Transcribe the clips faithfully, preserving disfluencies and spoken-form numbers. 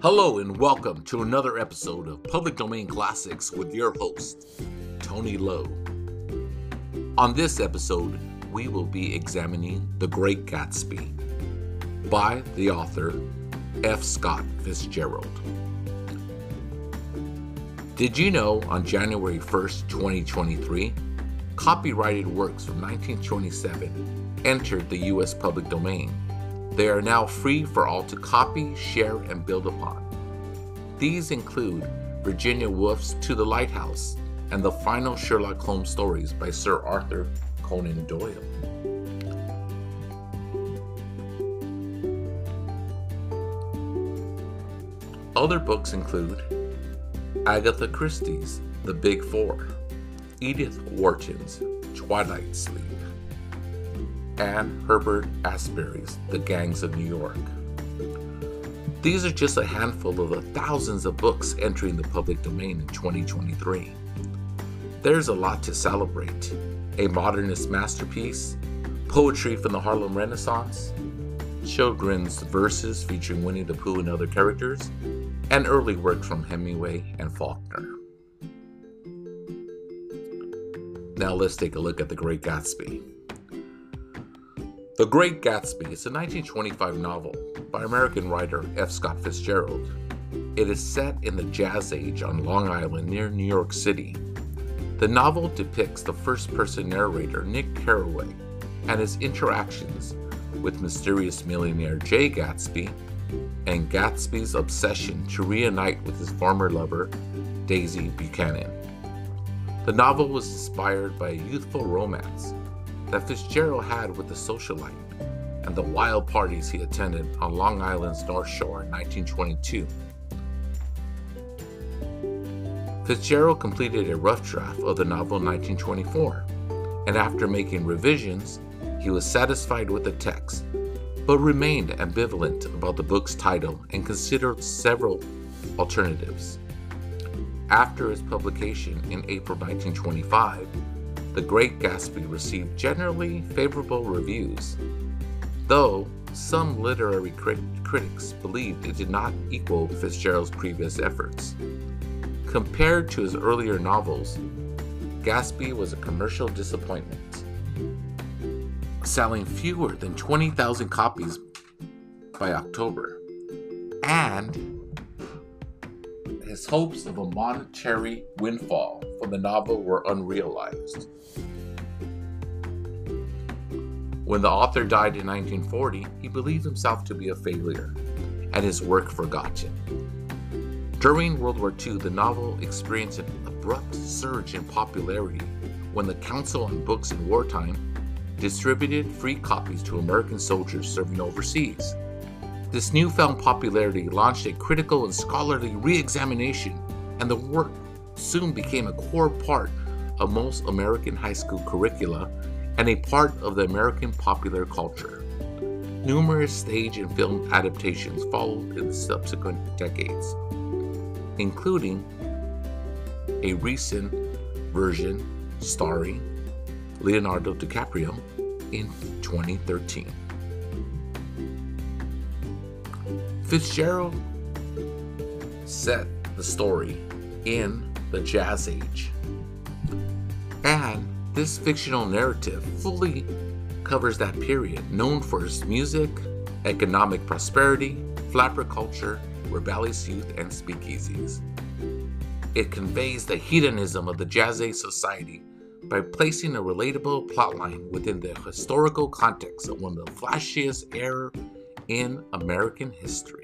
Hello and welcome to another episode of Public Domain Classics with your host, Tony Lowe. On this episode, we will be examining The Great Gatsby by the author F. Scott Fitzgerald. Did you know on January first, twenty twenty-three, copyrighted works from nineteen twenty-seven entered the U S public domain? They are now free for all to copy, share, and build upon. These include Virginia Woolf's To the Lighthouse and the final Sherlock Holmes stories by Sir Arthur Conan Doyle. Other books include Agatha Christie's The Big Four, Edith Wharton's Twilight Sleep, and Herbert Asbury's The Gangs of New York. These are just a handful of the thousands of books entering the public domain in twenty twenty-three. There's a lot to celebrate. A modernist masterpiece, poetry from the Harlem Renaissance, children's verses featuring Winnie the Pooh and other characters, and early works from Hemingway and Faulkner. Now let's take a look at The Great Gatsby. The Great Gatsby is a nineteen twenty-five novel by American writer F. Scott Fitzgerald. It is set in the Jazz Age on Long Island near New York City. The novel depicts the first-person narrator Nick Carraway and his interactions with mysterious millionaire Jay Gatsby and Gatsby's obsession to reunite with his former lover, Daisy Buchanan. The novel was inspired by a youthful romance that Fitzgerald had with the socialite and the wild parties he attended on Long Island's North Shore in nineteen twenty-two. Fitzgerald completed a rough draft of the novel in nineteen twenty-four, and after making revisions, he was satisfied with the text, but remained ambivalent about the book's title and considered several alternatives. After its publication in April nineteen twenty-five, The Great Gatsby received generally favorable reviews, though some literary crit- critics believed it did not equal Fitzgerald's previous efforts. Compared to his earlier novels, Gatsby was a commercial disappointment, selling fewer than twenty thousand copies by October, and his hopes of a monetary windfall from the novel were unrealized. When the author died in nineteen forty, he believed himself to be a failure and his work forgotten. During World War Two, the novel experienced an abrupt surge in popularity when the Council on Books in Wartime distributed free copies to American soldiers serving overseas. This newfound popularity launched a critical and scholarly re-examination, and the work soon became a core part of most American high school curricula and a part of the American popular culture. Numerous stage and film adaptations followed in the subsequent decades, including a recent version starring Leonardo DiCaprio in twenty thirteen. Fitzgerald set the story in the Jazz Age, and this fictional narrative fully covers that period, known for its music, economic prosperity, flapper culture, rebellious youth, and speakeasies. It conveys the hedonism of the Jazz Age society by placing a relatable plotline within the historical context of one of the flashiest era in American history.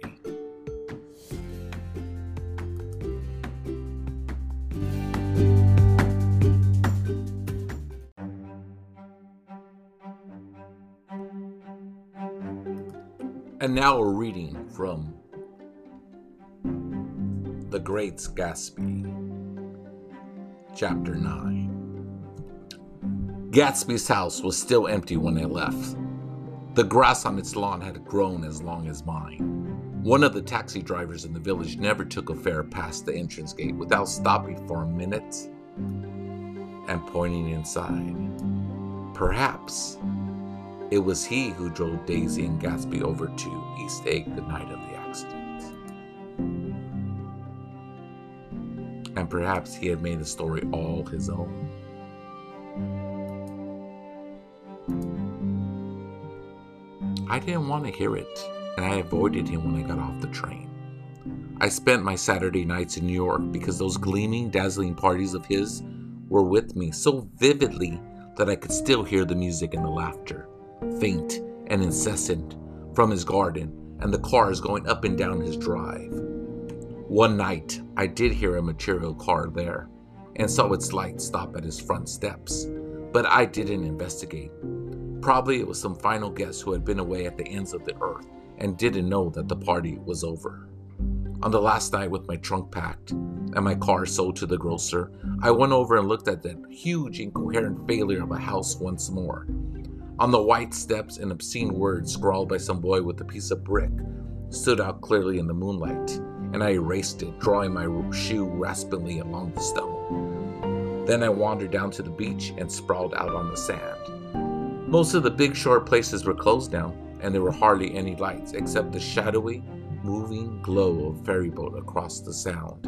And now we're reading from The Great Gatsby, Chapter nine. Gatsby's house was still empty when I left. The grass on its lawn had grown as long as mine. One of the taxi drivers in the village never took a fare past the entrance gate without stopping for a minute and pointing inside. Perhaps it was he who drove Daisy and Gatsby over to East Egg the night of the accident. and perhaps he had made the story all his own. I didn't want to hear it, and I avoided him when I got off the train. I spent my Saturday nights in New York because those gleaming, dazzling parties of his were with me so vividly that I could still hear the music and the laughter, faint and incessant, from his garden and the cars going up and down his drive. One night, I did hear a material car there and saw its light stop at his front steps, but I didn't investigate. Probably it was some final guest who had been away at the ends of the earth and didn't know that the party was over. On the last night, with my trunk packed and my car sold to the grocer, I went over and looked at that huge, incoherent failure of a house once more. On the white steps, an obscene word scrawled by some boy with a piece of brick stood out clearly in the moonlight, and I erased it, drawing my shoe raspingly along the stone. Then I wandered down to the beach and sprawled out on the sand. Most of the big shore places were closed now, and there were hardly any lights except the shadowy, moving glow of a ferry boat across the sound.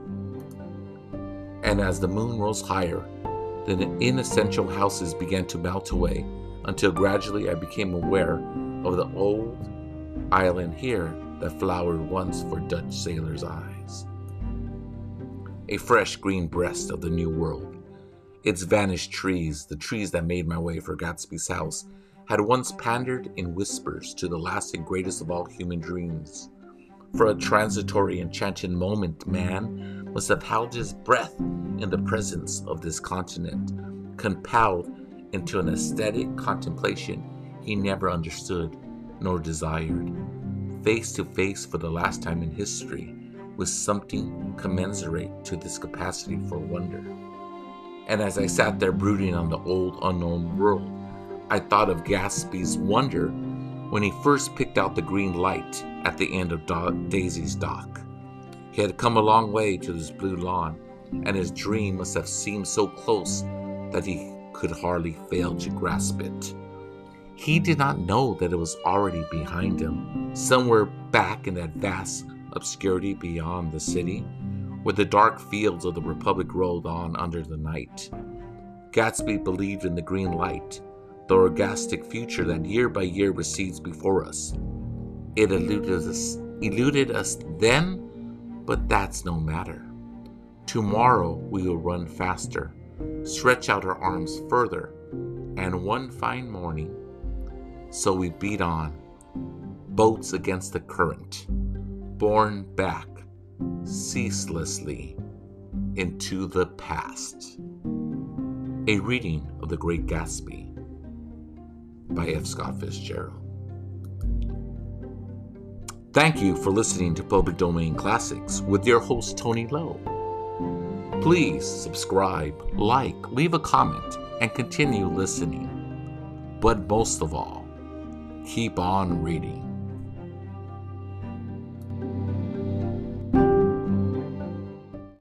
And as the moon rose higher, the inessential houses began to melt away until gradually I became aware of the old island here that flowered once for Dutch sailors' eyes. A fresh green breast of the New World. Its vanished trees, the trees that made my way for Gatsby's house, had once pandered in whispers to the last and greatest of all human dreams. For a transitory enchanted moment, man must have held his breath in the presence of this continent, compelled into an aesthetic contemplation he never understood nor desired, face to face for the last time in history with something commensurate to this capacity for wonder. And as I sat there brooding on the old unknown world, I thought of Gatsby's wonder when he first picked out the green light at the end of Do- Daisy's dock. He had come a long way to this blue lawn, and his dream must have seemed so close that he could hardly fail to grasp it. He did not know that it was already behind him, somewhere back in that vast obscurity beyond the city, where the dark fields of the Republic rolled on under the night. Gatsby believed in the green light, the orgastic future that year by year recedes before us. It eluded us, eluded us then, but that's no matter. Tomorrow we will run faster, stretch out our arms further, and one fine morning, so we beat on, boats against the current, borne back ceaselessly into the past. A reading of The Great Gatsby by F. Scott Fitzgerald. Thank you for listening to Public Domain Classics with your host, Tony Lowe. Please subscribe, like, leave a comment, and continue listening. But most of all, keep on reading.